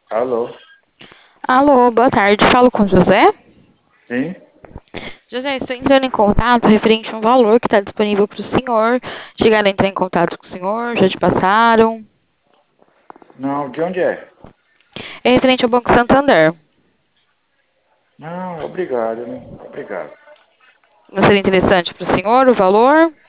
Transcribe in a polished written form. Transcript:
Alô? Alô, boa tarde. Falo com José. Sim? José, estou entrando em contato referente a um valor que está disponível para o senhor. Chegaram a entrar em contato com o senhor? Já te passaram? Não, de onde é? É referente ao Banco Santander. Não, obrigado, né? Obrigado. Não seria interessante para o senhor o valor?